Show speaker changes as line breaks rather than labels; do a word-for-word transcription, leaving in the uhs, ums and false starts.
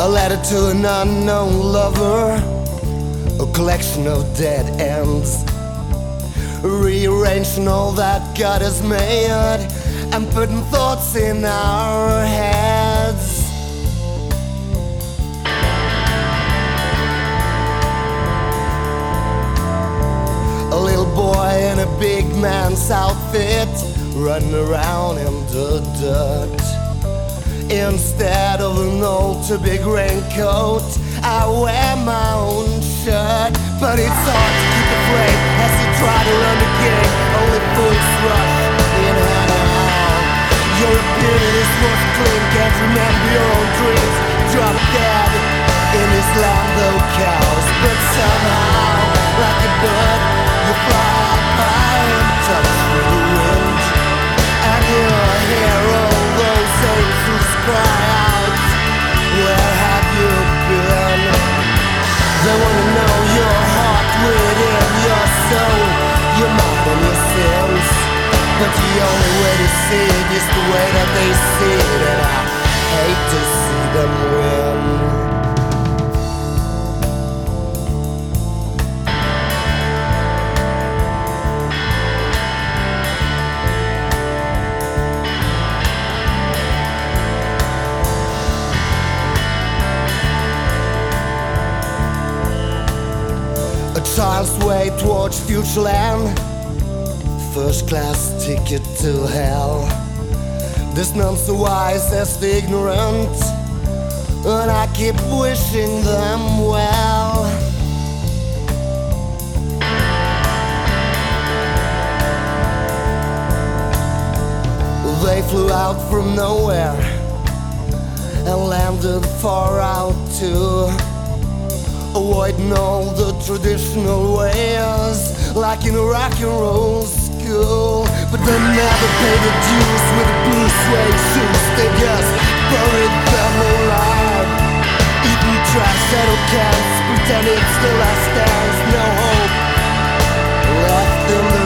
letter to an unknown lover, a collection of dead ends, rearranging all that God has made and putting thoughts in our heads. A little boy in a big man's outfit, running around in the dirt. Instead of an old too big raincoat, I wear my own shirt. But it's hard to keep afraid as you try to run the game. Only fools rush in and out. Your abilities was clean, can't remember your own dreams. Drop dead in this land of cows. But somehow, like a bird, you fly up high and touch the wind. And you'll hear all those angels cry out, where have you been? They wanna know your heart within your soul, your mind and your sins. But the only way to see it is the way that they see it, and I hate to see them win. A child's way towards future land, first class ticket to hell. There's none so wise as the ignorant, and I keep wishing them well. They flew out from nowhere and landed far out too, avoiding all the traditional ways, like in a rock and roll school. But they never paid the dues with the blue suede shoes. They just buried them alive, eating trash out of cans, pretending still as stands. No hope left in the